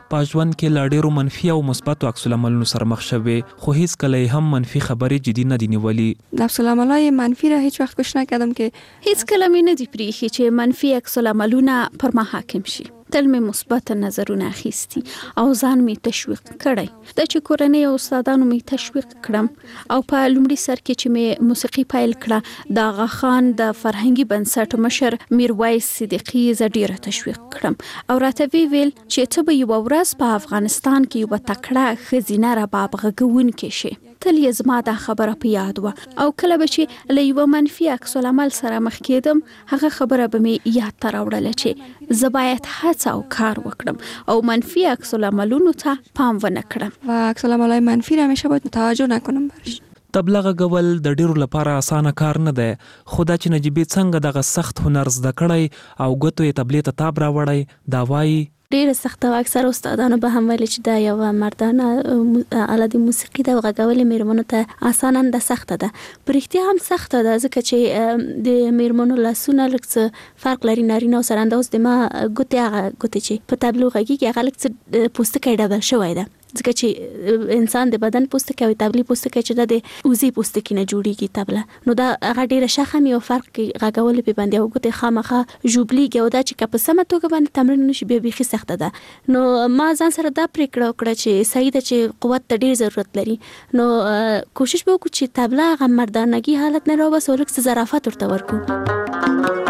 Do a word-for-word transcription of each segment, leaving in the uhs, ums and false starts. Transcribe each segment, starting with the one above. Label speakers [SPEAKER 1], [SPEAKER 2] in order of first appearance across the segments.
[SPEAKER 1] په ژوند کې له ډېرو منفي او مثبتو عکس العملونو سره مخ شوې، خو هیڅ کله هم منفي خبرې جدي نه دي نیولي.
[SPEAKER 2] د عکس العملای منفي را هیڅ وخت کوشش نکردم که
[SPEAKER 3] هیڅ کله مې نه دي پریښي چې منفي عکس العملونه پر ما حاکم شي. تل مې مثبت نظرونه اخیستي او ځان مې تشویق کړی. د چې کورنۍ او استادانو مې تشویق کړم او په لومړي سر کې چې مې موسیقي پیل کړه د آغا خان د فرهنګي بنسټ مشر میرویس صدیقي زه ډیره تشویق کړم او راته وی ویل چې ته به یوه ورځ په افغانستان کې یوه تکړه ښځینه رباب غږونکې شې. تل یې زما دا خبره په یاد وه او کله به چې له یوه منفي عکس العمل سره مخ کېدم هغه خبره به مې یاد ته راوړله چې زه باید هڅه او کار وکړم او منفي عکس العملونو ته پام ونه کړم
[SPEAKER 2] و عکس العملای منفی را همیشه باید توجه نکنم برش.
[SPEAKER 1] تبله غږول د ډیرو لپاره اسانه کار نه دی، خو دا چې نجیبې څنګه دغه سخت هنر زده کړی او ګوتو یې تبلې ته تاب راوړی دا وایي
[SPEAKER 4] ډیره سخته او اکثر استادانو به هم ویل چې دا یو مردانه آله د موسیقي د غږول میرمنو ته اسانه نه سخته ده. په رښتیا هم سخته ده ځکه چې د میرمنو لاسونه لږ څه فرق لري نارینه سره. انداز د ما ګوتې هغه ګوتې چې په تبلو غږیږي هغه لږ څه پوستکی ډبل شوی ده ځکه چې انسان د بدن پوستکی او تبلي پوستکی چې د وزي پوستکی نه جوړیږي تبله نو دا هغه ډیره شخم یو فرق غږول په باندې او ګوتې خامخه ژوبلیږي او دا چې که په سمه توګه باندې تمرین نشي بیا بیخي سخته ده. نو ما ځان سره دا پریکړه وکړه چې صحیح ده چې قوت ته ډیر ضرورت لري نو کوشش به وکړو چې تبله هغه مردانګي حالت نه راوباسو لږ څه ظرافت ورته ورکړو.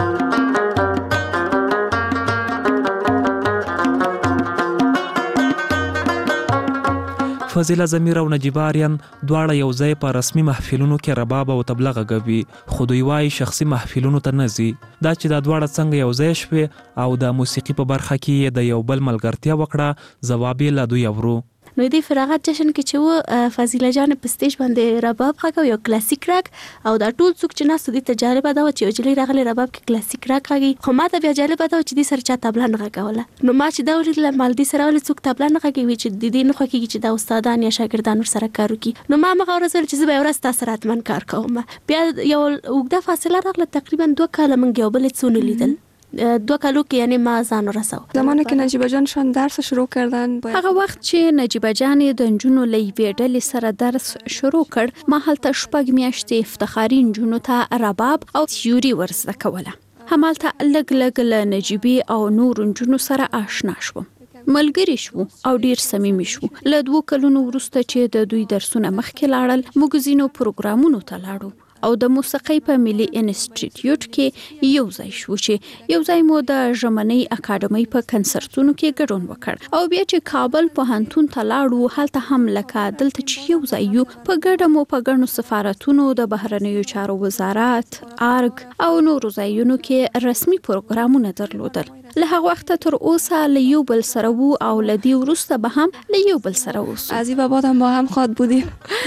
[SPEAKER 1] فضیله ضمیر او نجیبه آریان دواړه یو ځای په رسمي محفلونو کې رباب او تبله غږوي، خو دوی وایي شخصي محفلونو ته نه ځي. دا چې دا دواړه څنګه یو ځای شوې او د موسیقي په برخه کې یې د یو بل ملګرتیا وکړه ځواب یې له دوی اورو.
[SPEAKER 4] نو د فراغت جشن کې چې و فضیله جان په سټیج باندې رباب غږو یو کلاسیک راګ او دا ټول څوک چې ناست دي ته جالبه ده چې یو جلۍ راغلی رباب کې کلاسیک راګ غږي، خو ما ته بیا جالبه ده چې دې سره چا تبله نه غږوله. نو ما چې دا ولیدله مال دې سره ولې څوک تبله نه غږوي چې د دې نه خوښېږي چې دا استادان یا شاګردان ورسره کار وکړي. نو ما همغه ورځ ویل چې زه به یو ورځ تا سره حتما کار کوم. بیا یو اوږده فاصله راغله تقریبا دوه کاله موږ یو بل هیڅ ونه لیدل. دو کالو کې یعنی ما ځان ورساو.
[SPEAKER 2] زمانه کې نجیبه جان شان درس شروع کردن
[SPEAKER 3] هغه وخت چې نجیبه جان د نجونو لې ویډل سره درس شروع کړ ما هلته شپږ میاشتې افتخاري نجونو ته رباب او تیوري ورزده کوله. همالته لګ لګ له نجیبې او نور نجونو سره آشنا شوم، ملګری شو او ډیر صمیمي شو. له دوه کلونو وروسته چې د دوی درسونه مخکې لاړل موږ ځینو پروګرامونو ته لاړو او د موسیقۍ په ملي انسټیټیوټ کې یو ځای شو چې یو ځای مو د ژمنۍ اکاډمۍ په کنسرتونو کې ګډون وکړ او بیا چې کابل پوهنتون ته لاړو هلته هم لکه دلته چې یو ځای یو په ګډه مو په ګڼو سفارتونو د بهرنیو چارو وزارت ارګ او نورو ځایونو کې رسمي پروګرامونه درلودل. له هغه وخته تر اوسه له یو بل سره وو او له دې وروسته به هم له یو بل سره اوسو.
[SPEAKER 2] از این بعد هم با هم خواد بودیم.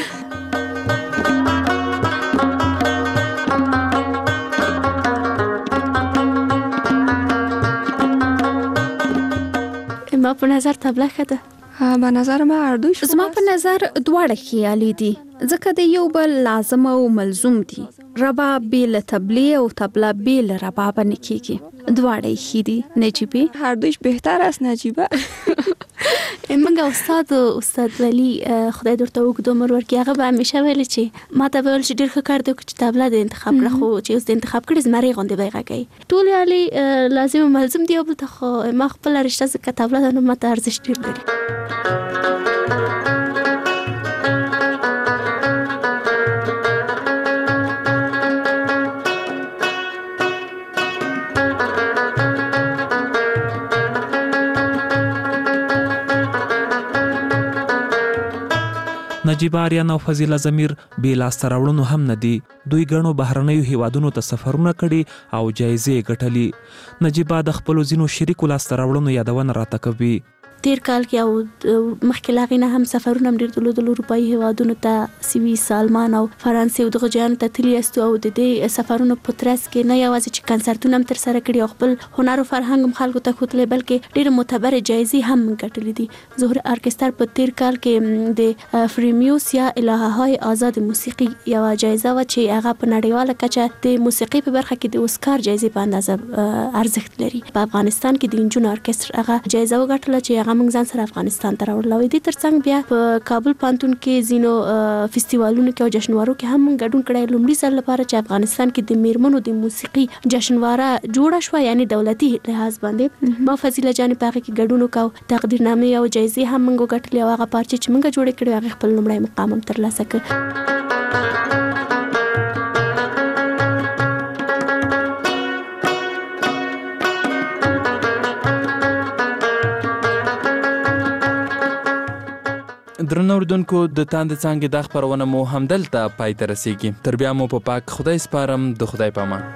[SPEAKER 4] ما په نظر تبله ښه ده.
[SPEAKER 2] به نظر ما هر دوی شما
[SPEAKER 3] زما په نظر دواړه خیالي دي ځکه د یو بل لازم او ملزوم دي. رباب بیل تبله او تبله بیل رباب نه کیږي، دواړه ښه دي. نجیبه
[SPEAKER 2] هر دویش بهتر است. نجیبه
[SPEAKER 4] منګه استاد استاد ولی خدای درته وګدو عمر ورکړي هغه به همیشه ویل چې ما ته ویل چې ډېر ښه کار دی چې تبله د انتخاب کړه خو چې اوس د انتخاب کړي زمری غوندې به یې غږوي. ټول یالي لازم ملزم دی او بل ته خو ما خپله رشته ځکه تبله ده نو ما ته ارزښت ډېر لري.
[SPEAKER 1] نجیبه آریان او فضیله ضمیر بې لاسته راوړنو هم نه دي. دوی ګڼو بهرنیو هیوادونو ته سفرونه کړي او جایزې یې ګټلي. نجیبه د خپلو ځینو شریکو لاسته راوړنو یادونه راته کوي.
[SPEAKER 4] تیر کال کې او مخکې لا غینه هم سفرونه هم ډېر درلودل اروپایي هیوادونو ته، سویس، آلمان او فرانسې او دغه جایانو ته تللي یاستو او د دې سفرونو په ترڅ کې نه یوازې چې کنسرتونه هم ترسره کړي او خپل هنر او فرهنګ هم خلکو ته ښودلی بلکې ډېرې معتبرې جایزې هم ګټلې دي. ظهور ارکستر په تیر کال کې د فریمیوس یا الههای آزاد موسیقي یوه جایزه وه چې هغه په نړیواله کچه د موسیقي په برخه کې د اوسکار جایزې په اندازه ارزښت لري. په افغانستان کې د نجونو ارکستر هغه جایزه وګټله چې هغه موږ ځان سره افغانستان ته راوړل. دې ترڅنګ بیا په کابل پانتون کې زینو فستیوالونو کې او جشنوارو کې هم ګډون کړی. لومړي ځل لپاره چې افغانستان کې د میرمنو د موسیقي جشنواره جوړه شوه، یعنی دولتي لحاظ باندې ما فضیله جانې په هغه کې ګډون وکړ. تقدیرنامې او جایزې هم موږ وګټلې او هغه پارچې چې موږ جوړې کړې هغه خپل لومړی مقام هم ترلاسه کړ.
[SPEAKER 5] درنو اوریدونکو، د تاند څانګې دا خپرونه مو همدلته پای ته رسیږي. تر بیا مو په پا پاک خدای سپارم. د خدای په امان.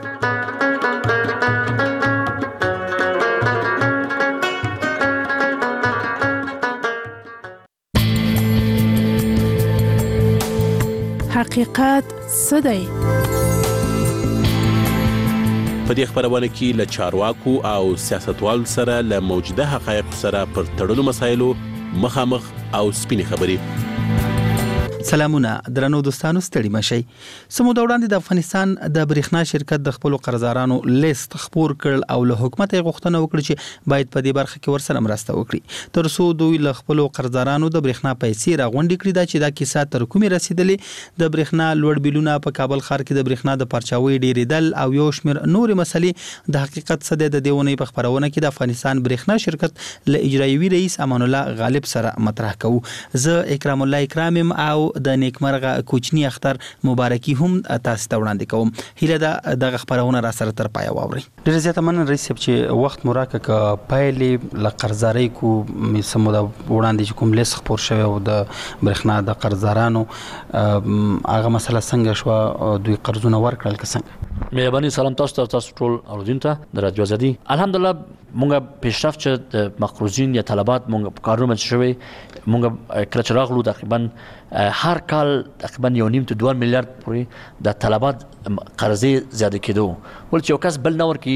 [SPEAKER 6] حقیقت څه دی؟
[SPEAKER 7] په دې خبرونه کې له چارواکو او سیاستوالو سره له موجوده حقایقو سره پر تړلو مسایلو مخامخ او سپینې خبرې.
[SPEAKER 8] سلامونه درنو دوستانو، ستړي مشئ. سمو د وړاندې د افغانستان د برېښنا شرکت د خپل قرضدارانو لیست خپور کړل او له حکومت یې غوښتنه وکړه چې باید په دې برخه کې ورسره مرسته وکړي تر څو دوی له خپل قرضدارانو د برېښنا پیسې راغونډې کړي. دا چې دا کیسه تر کومې رسیدلې، د برېښنا لوړ بیلونه په کابل ښار کې د برېښنا د پرچاوي ډیریدل او یو شمېر نورې مسلې. د حقیقت څه دی، د دې ونې په خپرونه کې د افغانستان برېښنا شرکت له اجرایوي رئیس امان الله غالب سره مطرح کوو. زه اکرام الله اکرامم او د نیکمرغه کوچنی اختر مبارکي هم تاسو ته وړاندې کوم. هیله ده دغه خبرونه را سره تر پایه واورئ. ډېر زیاته مننه رئیس صاحب چې وخت مو راکړ. که پایلې له قرضدارۍ کو سمو د وړاندې چې کوم لیست خپور شوی او د برېښنا د قرضدارانو هغه مسله څنګه شوه، دوی قرضونه ورکړل که څنګه؟
[SPEAKER 9] مهرباني سلام تاسو ته، تاسو ټول اوریدونکو ته د رادیو آزادي. الحمدلله مونږ پیشرفت چې د مقروضین یا طلبات مونږ کارونه شوی. مونږ کله چې راغلو تقریبا هر کال تقریبا یو نیم ته دوه میلیارډ پورې د طلبات قرضې زیاده کېدو. ول چې یو کس بل نه ورکي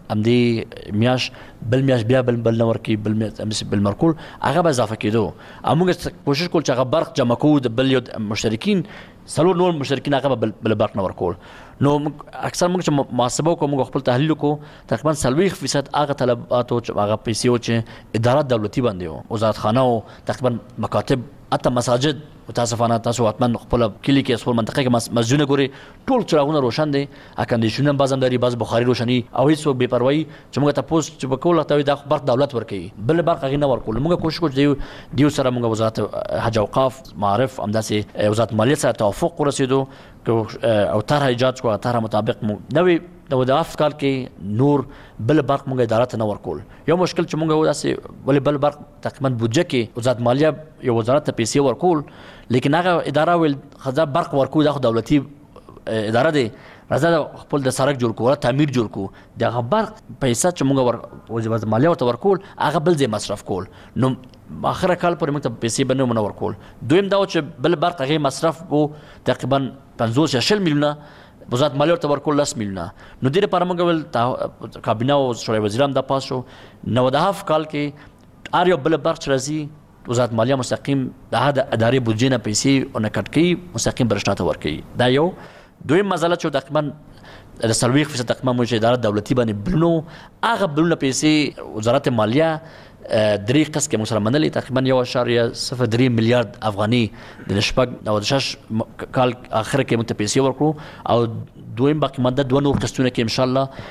[SPEAKER 9] همدې میاش بل میاش بیا بل بل نه ورکي بل میاش بل مرکول هغه به اضافه کېدو. موږ کوشش کول چې هغه برق جمع کوو د بل یو مشترکین څلور نور مشترکین هغه بل بل برق نه ورکول. نو اکثر موږ چې محاسبه وکړو، موږ خپل تحلیل وکړو، تقریبا څلوېښت فیصد هغه طلباتو چې هغه پیسې چې ادارات دولتي باندې وو، وزارت خانه او تقریبا مکاتب حتی مساجد. متاسفانه تاسو حتما خپل کلی کې خپل منطقه کې مسجدونه ګوري، ټول چراغونه روشن دي، اکندیشنونه بازم داري، باز بخاري روشني او هیڅ بې پروايي چې موږ تاسو چې وکول ته دا برق دولت ورکوي، بل برق غي نه ورکول. موږ کوشش کوو چې دیو سره موږ وزارت حج اوقاف معرف همداسې وزارت مالیه سره توافق ورسېدو او طرح ایجاد شو. طرح مطابق نوې د وظایف کال کې نور بل برق موږ ادارات نه ورکول. یو مشکل چې موږ داسې ولې بل برق تقریبا بودجه کې وزارت مالیه یو وزارت ته پیسې ورکول، لیکن هغه اداره ول خزا برق ورکو د دولتي اداره دی، راځه خپل د سړک جوړ کول، تعمیر جوړ کو، دغه برق پیسې چې موږ ور وزارت مالیه ورته ورکول هغه بل ځای مصرف کول. نو اخر کال پر موږ ته پیسې بنو منور کول. دویم دا چې بل برق هغه مصرف وو تقریبا پنځوس یا شل میلیونه، وزارت مالیه ورته ورکول لس میلیونه. نو دې لپاره موږ ول کابینه او شورای وزیران د پاس شو. نو د هاف کال کې هر یو بل برق چې راځي وزارت مالیه مستقیم د هغه ادارې بودجې نه پیسې او نه کټ کوي، مستقیم برښنا ته ورکوي. دا یو. دویم مسله چې تقریبا د څلوېښت فیصد تقریبا موږ اداره دولتي باندې بلونو، هغه بلونه پیسې وزارت مالیه درې قسط کې موږ سره منلې، تقریبا یو اشاریه صفر درې میلیارډ افغاني د شپږ او د شش کال اخر کې موږ ته پیسې ورکړو. او دویم باقي مانده دوه نور قسطونه کې ان شاء الله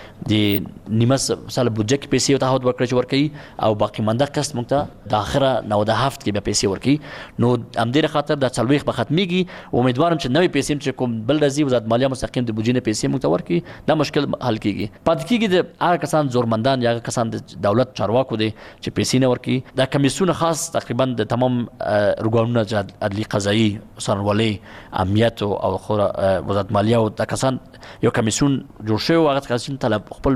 [SPEAKER 9] د نیمه سال بودجه کې پیسې تعهد ورکړي چې ورکړي او باقي مانده قسط موږ ته د اخره نو د هفت کې به پیسې ورکړي. نو همدې خاطر د څلوېښت به ختميږي. امیدوارم چې نوې پیسې چې کوم بل راځي وزارت مالیه مستقیم د بودجې نه پیسې موږ ته ورکړي، دا مشکل حل کیږي. پاتې کیږي د هغه کسان زورمندان یا هغه کسان د دولت چارواکو دي چې پیسې نه ورکړي. دا کمیسیون خاص تقریبا د تمام ارګانونو عدلي قضایي څارنوالي امنیت او وزارت مالیه او د کسان یو کمیسیون جوړ شوی. هغه کمیسیون طلب خپل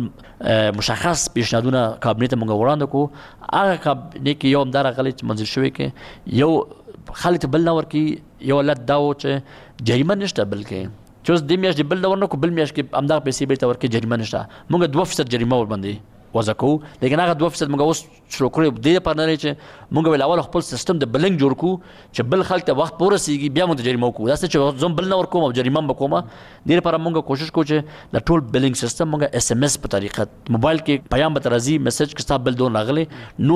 [SPEAKER 9] مشخص پیشنهادونه کابینه ته موږ وړاندې کوو. هغه کابینه کې یو همدار غلی چې منظور شوی کې یو خالد بل نه ورکي، یو لټ دا و چې جریمه نشته، بلکې چې د میاشتې بل نه ورنکو بل میاشت کې همدغه پیسې بیرته ورکړي، جریمه نشته. موږ دوه فیصد جریمه ورباندې وضع کوو، لیکن هغه دوه فیصد موږ اوس شروع کړی دې لپاره نه چې موږ ول اول خپل سیستم د بلنګ جوړ کړو چې بل خلک ته وخت پورسیږي بیا موږ جریمه وکړو. دا چې زوم بل نه ورکوم او جریمه وکوم. دې لپاره موږ کوشش کوو چې د ټول بلنګ سیستم موږ اس ام اس په طریقه موبایل کې پیغام به ترازی میسج کې ستاسو بل دون راغلی، نور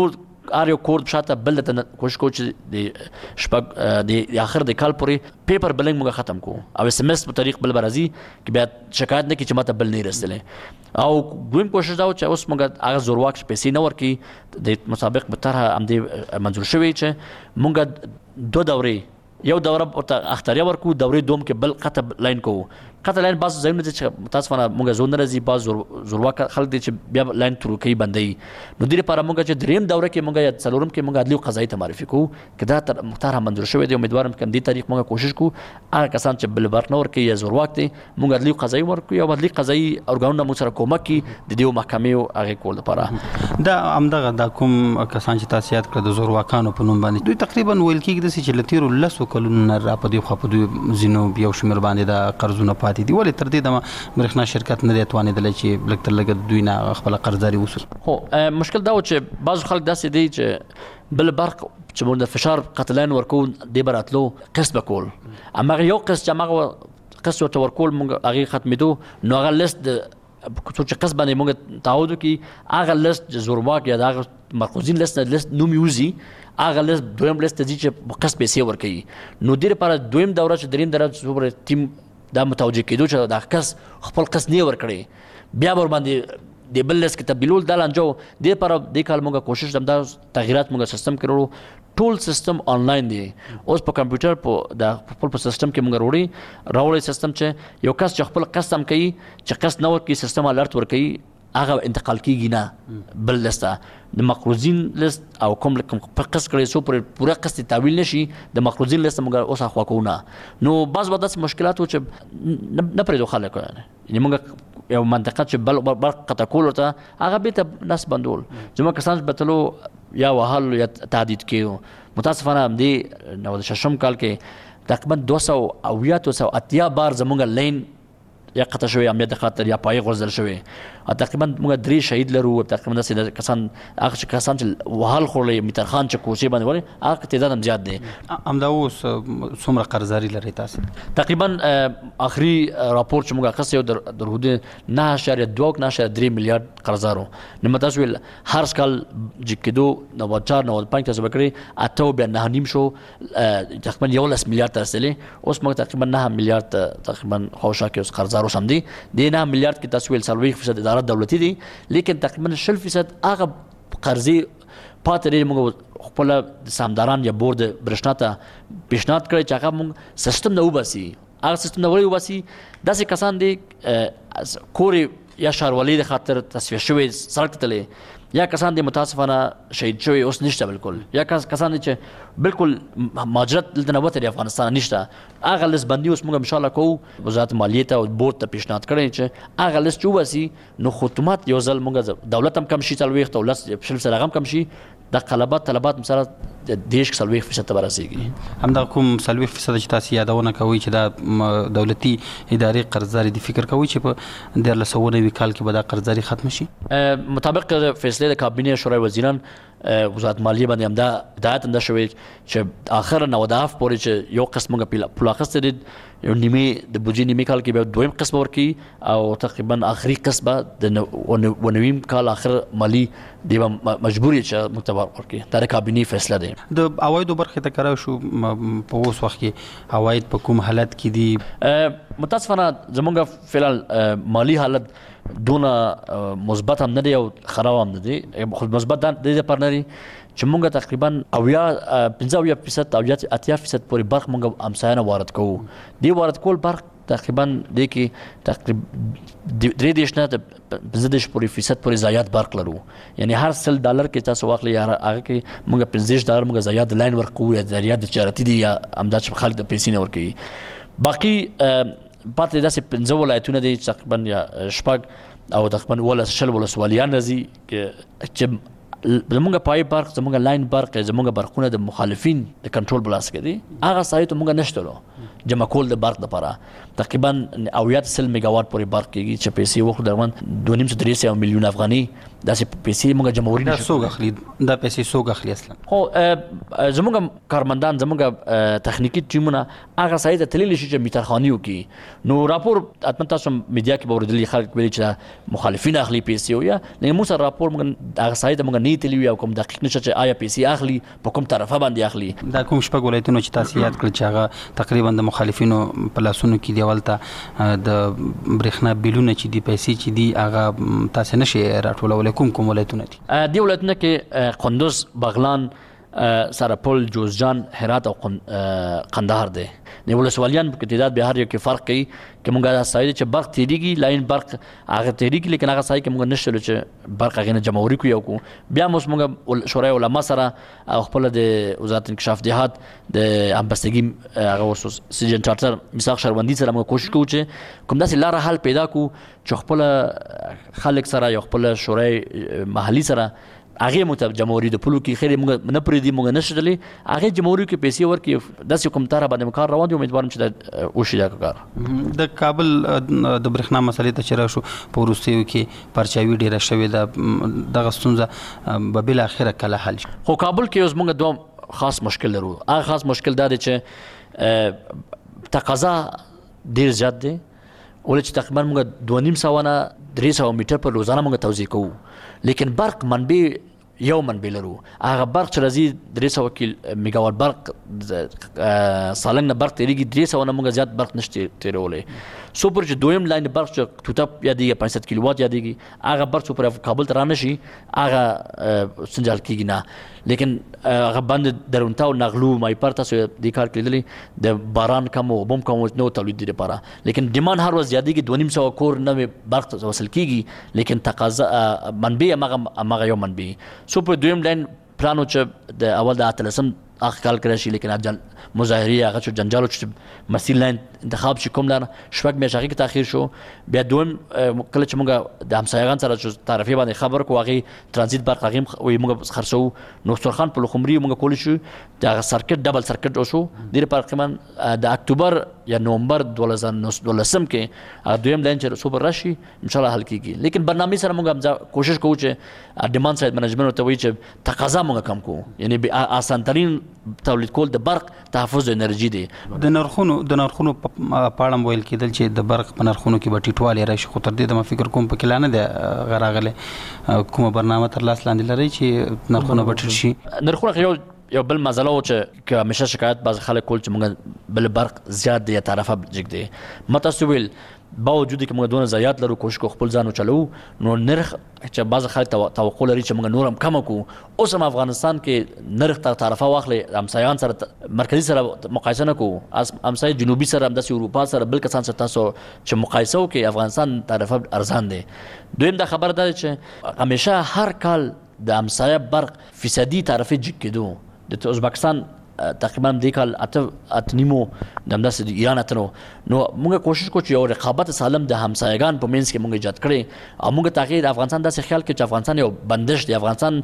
[SPEAKER 9] ار یو کور شاته بل ته کوشش کوو چې د شپږ د اخر د کال پورې پیپر بلنګ موږ ختم کوو او اس ام اس په طریق بل برازي کې بیا شکایت نه کی چې ماته بل نه رسېدلې او دویم کوشش دا و چې اوس موږ هغه زورواک پیسې نه ورکړي د مسابق به طرح همدې منظور شوی چې موږ دوه دورې یو دوره ورته اختریه ورکو دورې دوم کې بل قطب لاین کوو قطب لاین بعض ځایونه چې متاسفانه موږ زون نه راځي بعض زورواک خلک دي چې بیا لاین ترو کوي بندي نو دې لپاره موږ چې دریم دوره کې موږ یا څلورم کې موږ عدلي او قضایي ته معرفي کوو که دا تر مختار منظور شوی دی امیدوارم چې دې تاریخ موږ کوشش کوو هغه کسان چې بل برق نه ورکوي یا زورواک دي موږ عدلي او قضایي ورکوو او عدلي قضایي ارګانونه موږ سره کومک کوي د دې محکمې او هغه کول لپاره
[SPEAKER 8] دا همدغه د کوم کسان چې تاسو یاد کړل د زورواکانو په نوم باندې دوی تقریبا ویل کېږي چې لتیرو لسو کلونو نه را په دې خو په دوی زینو یو شمیر باندې د قرضونه پاتې دي ولې تر دې برېښنا شرکت نه دی توانېدلی چې لږ تر لږه دوی نه خپله قرضداري وسول
[SPEAKER 9] خو مشکل دا و چې بعضو خلک داسې دی چې بل برق چې موږ د فشار قطلاین ورکوو دې به راتلو قسط به کول هماغه یو قسط چې هماغه قسط ورته ورکول موږ هغې ختمېدو نو هغه لیست د څوک چې قسط باندې موږ تعهد وکړي هغه لیست زورواک یا د هغه مرکوزین لیست نه لیست نوم یوزي هغه لیست دویم لیست ته ځي چې قسط پیسې ورکوي نو دې لپاره دویم دوره چې دریم دوره څومره ټیم دا متوجه کېدو چې دا کس خپل قسط نه ورکړي بیا ور باندې د بل لیست کې تبدیلول دا لانجو دې لپاره دې کال موږ کوشش دا تغیرات موږ سیستم کړو ټول سیستم آنلاین دی اوس په کمپیوټر په د خپل په سیستم کې موږ وروړي راوړی سیستم چې یو کس چې خپل قسط هم کوي چې قسط نه ورکړي سیستم الرټ ورکوي هغه انتقال کیږي نه بل لیسته د مقروضین لیست او کوم کوم قسط کړي سو پر پوره قسط تعویل نشي د مقروضین لیست موږ اوس اخوا کوو نه نو بعض وخت مشکلات و چې نه پرېږدو خلک یعنې موږ یو منطقه چې بل برق قطع کول ورته هغه بېرته نس بندول زموږ کسان چې به تلو یا وهل یا تهدید کېدو متاسفانه همدې نو د ششم کال کې تقریبا دوه سوه اویا دوه سوه اتیا بار زموږ لین یا قطع شوی امنیت خاطر یا پای غورځول شوی تقریبا موږ درې شهید لرو تقریبا داسې کسان هغه کسان چې وهل خورلې میتر خان چې کوڅې باندې ولې هغه تعداد هم زیات دی
[SPEAKER 8] همدا اوس څومره قرضداري لري تاسو
[SPEAKER 9] تقریبا آخري راپور چې موږ اخیستی یو در حدود نه اعشاریه دوه نه اعشاریه درې میلیارډ قرضدار و نو تاسو ویل هر کال چې کېدو نود چار نود پنځ تاسو به کړئ اته بیا نه نیم شو تقریبا یولس میلیارډ ته رسېدلې اوس موږ تقریبا نه میلیارډ تقریبا خواوشا کې اوس قرضدار اوس هم دی دې نه میلیارډ کې تاسو ویل څلوېښت فیصد اداره دولتي دي لیکن تقریبا شل فیصد هغه قرضې پاتې دی موږ خپل سامداران یا بورډ برېښنا ته پیشنهاد کړی چې هغه موږ سیستم نه وباسي هغه سیستم نه ولې وباسي داسې کسان دي کورې یا ښاروالۍ د خاطر تصفیه شوی سړک ته تللی یا کسان دي متاسفانه شهید شوی اوس نشته بالکل یا کسان دي چې بالکل مهاجرت دلته نه وتلی افغانستان نشته هغه لیست بندي اوس موږ انشاءالله کوو وزارت مالیې ته او بورډ ته پیشنهاد کړی چې هغه لیست چې وباسي نو خدمات یو ځل موږ دولت هم کم شي څلوېښت او لس شل فیصد هغه هم کم شي د قلبات طلبات مثلا د دیش څلوېښت فیصد ته به رسېږي
[SPEAKER 8] همدا کوم څلوېښت فیصد چې تاسو یادونه کوئ چې دا دولتي ادارې قرضداري دي فکر کوئ چې په دیارلس سوه نوي کال کې به دا قرضداري ختمه شي
[SPEAKER 9] مطابق فیصلې د کابینې شورای وزیران وزارت مالیې باندې همدا هدایت هم دا شوی چې آخر نوداف پورې چې یو قسط موږ پول اخیستی دی یو نیمې د بودجې نیمې کال کې بیا دویم قسط به ورکوي او تقریبا آخري قسط به د ونویم کال آخر مالي دی به مجبور یې چې موږ ته ورکړي دا د کابینې فیصله دی
[SPEAKER 8] د عوایدو برخې ته کړی شو په اوس وخت کې عواید په کوم حالت کې دي
[SPEAKER 9] متاسفانه زموږ فعلحال مالي حالت دونه مثبت هم نه دی او خراب هم نه دی خو مثبت د دې لپاره نه دی چې موږ تقریبا اویا پنځه اویا فیصد او اتیا فیصد پورې برق موږ همسایه نه وارد کوو دې وارد کول برق تقریبا دې کې تقریبا درې دېرش نه پنځه دېرش پورې فیصد پورې ضایعات برق لرو یعنې هر سل ډالر کې تاسو واخلئ هغه کې موږ پنځه دېرش ډالر موږ ضایعات لاین ورکوو یا ضایعات تجارتي دي یا همدا چې خلک د پیسې نه ورکوي باقي پاتې داسې پنځه ولایتونه دي تقریبا یا شپږ او تقریبا ولس شل ولسوالیان راځي چې زموږ پای برق زموږ لاین برق زموږ برقونه د مخالفین د کنټرول بلاس کې دي هغه سایت موږ نشته جمع کول د برق لپاره تقریبا اویا سل میگاوات پورې برق کېږي چې پیسې وخت درمن دوه نیم سوه درې سوه میلیون افغاني داسې پیسې موږ جمهوري
[SPEAKER 8] دا څوک اخلي دا پیسې څوک اخلي اصلا
[SPEAKER 9] خو زموږ کارمندان زموږ تخنیکی ټیمونه هغه سایت ته تللی شي چې میترخاني وکړي نو راپور اتمن تاسو میډیا کې به اوریدلي خلک ویلي چې مخالفین اخلي پیسې یا نه موږ سره راپور موږ هغه سایت موږ بیانې تللی وي او کوم دقیق نشته چې آیا پیسې اخلي په کوم طرفه باندې اخلي.
[SPEAKER 8] دا کوم شپږ ولایتونه چې تاسو یاد کړل چې هغه تقریبا د مخالفینو په لاسونو کې دی ولته د برېښنا بیلونه چې دی پیسې چې دی هغه تاسو نشي راټولولای کوم کوم ولایتونه دي؟
[SPEAKER 9] دی ولایتونه کې قندوز، بغلان، سرپل، جوزجان، هرات او قندهار دی. د ولسوالیان په تعداد به هر یو کې فرق کوي چې مونږه سایه چې برق تیریږي لاین برق هغه تیریږي لیکن هغه سایه کې مونږ نشته چې برق هغه نه جمهوریت کو یو کو بیا موږ مونږ شورای علما سره او خپل د وزارت انکشاف دیهات د امبستګي هغه وسوس سیجن چارټر میثاق شهروندي سره موږ کوشش کوو چې کوم داسې لار حل پیدا کو چې خپل خلک سره یو خپل شورای محلي سره هغه مت جمهوریت د پلو کې خیر موږ نه پرې دی موږ نشدلې هغه جمهوریت کې پیسې ورکې داسې کوم تاره باندې کار روان دي امیدوارم چې د وشي دا کار.
[SPEAKER 8] د کابل د برېښنا مسلې ته چې راشو په وروستیو کې پرچاوي ډیره شوې ده دغه ستونزه به بل اخره کله حل شي.
[SPEAKER 9] خو کابل کې اوس موږ دوه خاص مشکل لرو. هغه خاص مشکل دا دی چې تقاضا ډیر زیات دی ولې چې تقریبا موږ دوه نیم سوه نه درې سوه میټر په روزانه موږ توزیع کوو لیکن برق منبع یو منبع لرو. هغه برق چې راځي درې سوه کیل میګاوات برق سالنګ نه برق تیریږي درې سوه نه موږ زیات برق نشته تیرولی. سوپر چې دویم لاین برق چې توتپ یادېږي پنځه کیلو وات یادېږي هغه برق سوپر کابل ته رانشي هغه سنجال کیږي نه لیکن هغه باندې درونتا او نغلو مایپر تاسو د کار کړلی د باران کم او بم کم نو تولید لپاره لیکن ډیماند هر ورځ یادېږي دوه نیم سوه کور نوې برق وصل کیږي لیکن تقاضا منبع هغه یو منبع. سو په دویم لاین پلانو چې د اول د اتلسم اخ کال کړی شي لیکن اجل مظاهري هغه چې جنجال چې مسیل لاین انتخاب شي کوم لار شپږ میاشتې کې تاخير شو بیا دویم کله چې موږ د همسایگان سره چې تعرفي باندې خبر کو هغه ترانزیت برق هغه موږ خرڅو نو سترخان په لخمري موږ کول شو د سرکټ ډبل سرکټ وشو د تقریبا د اکتوبر یا نومبر دوه هزار کې دویم لاین چې سوبر راشي ان شاء الله حل کیږي لیکن برنامه سره موږ کوشش کوو چې ډیماند ساید منیجمنت ته وایي چې تقاضا موږ کم کوو یعنی آسان ترين تولید کول د برق تحفظ انرژي دی.
[SPEAKER 8] د نرخونو د نرخونو په اړه ویل کېدل چې د برق په نرخونو کې به ټیټوالی راشي خو تر دې د ما فکر کوم په کلانه د غراغله کومه برنامه تر لاس لاندې لري چې نرخونه به ټیټ شي.
[SPEAKER 9] نرخونه یو یو بل مسله و چې که همیشه شکایت باز خلک کول چې موږ بل برق زیات دی یا طرفه جګ دی متاسو ویل باوجود چې موږ دونه زیات لرو کوشش کو خپل ځانو چلو نو نرخ چې باز خلک توقع لري چې موږ نورم کم کو اوس هم افغانستان کې نرخ تر طرفه واخلي همسایان سره مرکزی سره مقایسه نه کو همسایه جنوبي سره همداسې اروپا سره بل کسان سره تاسو چې مقایسه وکړي افغانستان طرفه ارزان دی. دویم دا خبر ده چې همیشه هر کال د همسایه برق فیصدي طرفه جګ کېدو د ازبکستان تقریبا د کال اته اتنیمو د همداسې د ایران اتنو نو موږ کوشش کوو چې یو رقابت سالم د همسایگان په منځ کې موږ ایجاد کړي او موږ تغیر افغانستان داسې خیال کې چې افغانستان یو بندش دی افغانستان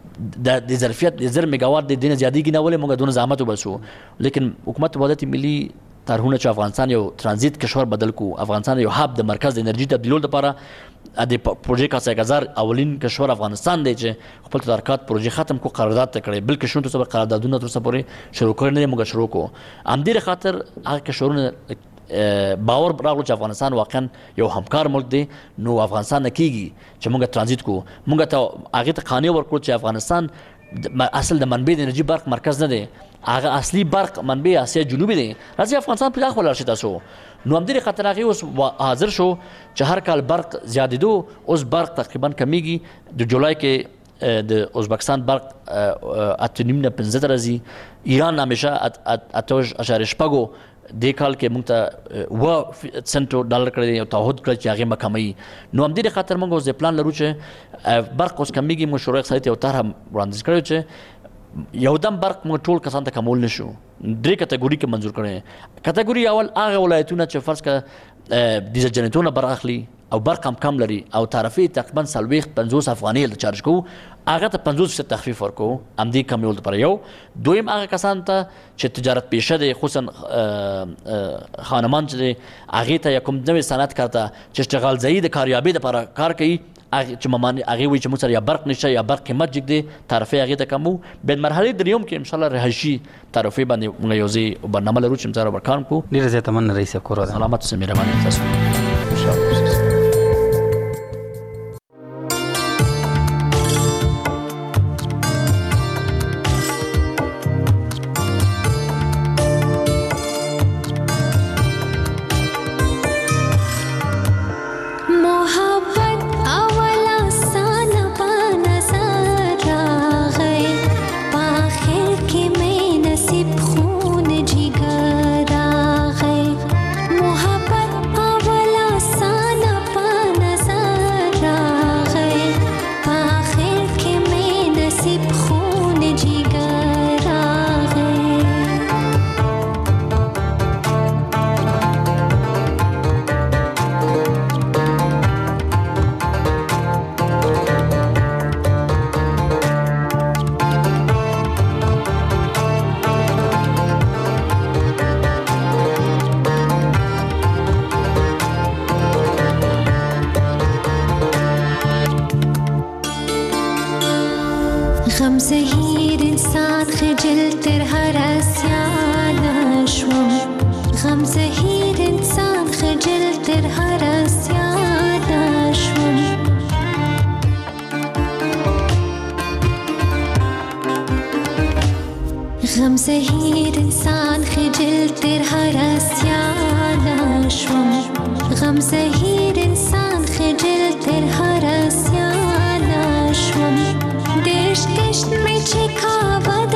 [SPEAKER 9] د ظرفیت د زر میگاوات د دینه زیاتېږي نه ولې موږ دونه زحمت وباسو لیکن حکومت وحدت ملي طرحونه چې افغانستان یو ترانزیت کشور بدل کو افغانستان یو هاب د مرکز د انرژي تبدیلولو لپاره د پروژې کاسه غزار اولین کشور افغانستان دی چې خپل تدارکات پروژې ختم کو قرارداد تکړه بلکې شون ته قراردادونه تر څو پورې شروع کړل نه موږ شروع کو ام دې خاطر هغه کشورونه باور راغلو چې افغانستان واقعا یو همکار ملک دی نو افغانستان کېږي چې موږ ترانزیت کو موږ ته هغه ته قانون ورکړو چې افغانستان اصل د منبع د انرژي برق مرکز نه دی هغه اصلي برق منبع اسیا جنوبي دی راځي افغانستان په داخل ورشي تاسو نو هم دې خاطر هغه اوس حاضر شو چې هر کال برق زیاتېدو اوس برق تقریبا کمیږي د جولای کې د ازبکستان برق اته نیم نه پنځه راځي ایران همیشه اته اشاریه شپږ د کال کې موږ ته و سنټو ډالر کړی او تعهد کړی چې هغه مکمي نو هم دې خاطر موږ اوس پلان لرو چې برق اوس کمیږي مشروع اقتصادي او طرح وړاندیز کړی چې یو دم برق موږ ټول کسان ته کمول نشو درې کټګوري کې منظور کړي کټګوري اول هغه ولایتونه چې فرض کړه ډیزل جنریټورونه برق اخلي او برق هم کم لري او تعرفي تقریبا سلويخ پنځوس افغانۍ ل چارج کو هغه ته پنځوس فیصد تخفیف ورکو ام دې کمیول پر یو دویم هغه کسان ته چې تجارت پیشه دي خصوصا خانمان چې هغه ته کوم نوې صنعت کارته چې اشتغال ځای د کاریابي لپاره کار کوي چې ممانه هغه وي چې موږ سره یا برق نشته یا برق قیمت جګ دی تعرفه هغه ته کمو به مرحله دریوم کې ان شاء الله رهشي تعرفه باندې موږ یو ځای برنامه لرو چې موږ ورکان کو
[SPEAKER 8] ډیر زیات من رئیس کور
[SPEAKER 9] سلامت سره مهرباني تاسو ان شاء الله.
[SPEAKER 6] تر هر اسیان شوم غم زهیر انسان خجل تر هر اسیان شوم غم زهیر انسان خجل تر هر اسیان شوم غم زهیر انسان خجل تر هر اسیان شوم دشت دشت میں چکاوت